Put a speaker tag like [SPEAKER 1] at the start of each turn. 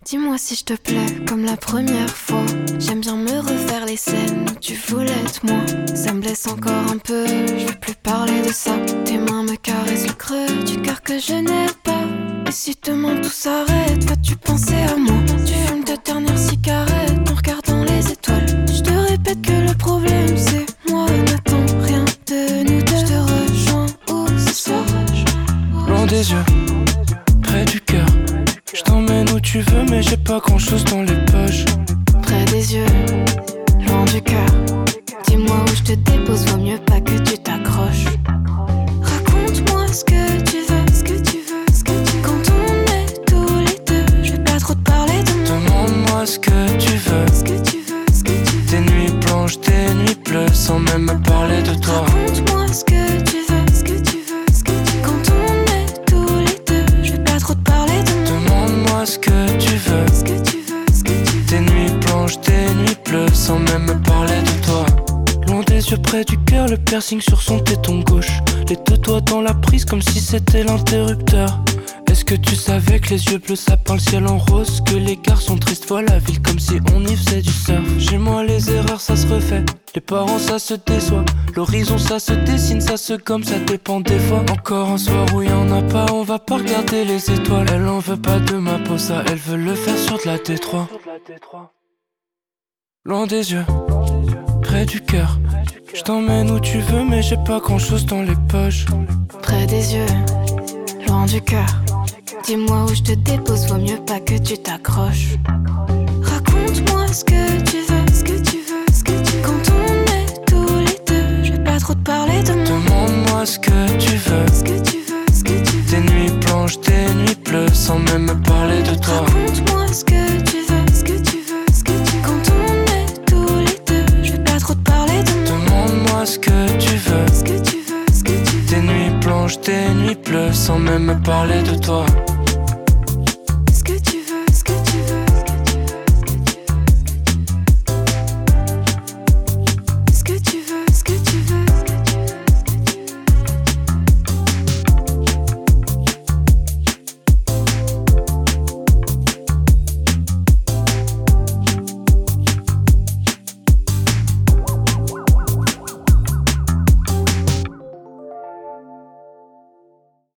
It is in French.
[SPEAKER 1] Dis-moi si je te plais comme la première fois. J'aime bien me refaire les scènes où tu voulais être moi. Ça me blesse encore un peu, je veux plus parler de ça. Tes mains me caressent le creux du cœur que je n'ai pas. Et si demain tout s'arrête, vas-tu penser à moi? Tu fumes ta dernière cigarette en regardant les étoiles. Je te répète que le problème c'est moi. N'attends rien de nous deux. Je te rejoins où ce soir.
[SPEAKER 2] Loin des yeux, près du cœur. Je t'emmène où tu veux mais j'ai pas grand chose dans les poches.
[SPEAKER 1] Près des yeux, loin du cœur. Dis-moi où je te dépose, vaut mieux pas que tu t'accroches. Raconte-moi ce que tu veux, ce que tu veux, ce que tu veux. Quand on est tous les deux, je vais pas trop te parler de moi.
[SPEAKER 2] Demande-moi ce que tu veux,
[SPEAKER 1] Ce que tu veux, ce que tu veux.
[SPEAKER 2] tes nuits blanches, tes nuits bleues, sans même me parler de toi.
[SPEAKER 1] Raconte-moi ce que tu veux, ce que tu veux, ce que tu veux. Quand on est tous les deux, je vais pas trop te parler de moi.
[SPEAKER 2] Demande-moi ce que tu veux,
[SPEAKER 1] Ce que tu veux, ce que tu veux.
[SPEAKER 2] tes nuits blanches, tes nuits bleues, sans même me parler de toi. Loin des yeux, près du cœur, le piercing sur son téton gauche. Les deux doigts dans la prise comme si c'était l'interrupteur. Est-ce que tu savais que les yeux bleus ça peint le ciel en rose? Que les garçons tristes voient la ville comme si on y faisait du surf. Chez moi les erreurs ça se refait, les parents ça se déçoit. L'horizon ça se dessine, ça se gomme, ça dépend des fois. Encore un soir où y en a pas, on va pas regarder les étoiles. Elle en veut pas de ma peau, ça elle veut le faire sur de la T3. Loin des yeux, près du cœur. Je t'emmène où tu veux mais j'ai pas grand chose dans les poches.
[SPEAKER 1] Près des yeux, loin du cœur. Dis-moi où je te dépose, vaut mieux pas que tu t'accroches. Raconte-moi ce que tu veux, ce que tu veux, ce que tu veux. Quand on est tous les deux, je vais pas trop te parler de moi.
[SPEAKER 2] Demande-moi ce que tu veux,
[SPEAKER 1] Ce que tu veux, ce que tu veux.
[SPEAKER 2] tes nuits blanches, tes nuits bleues, sans même me parler de toi.
[SPEAKER 1] Raconte-moi ce que tu veux, ce que tu veux, ce que tu veux. Quand on est tous les deux, je vais pas trop te parler de moi.
[SPEAKER 2] Demande-moi ce que tu veux,
[SPEAKER 1] Ce que tu veux, ce que tu veux.
[SPEAKER 2] tes nuits blanches, tes nuits bleues, sans même me parler de toi.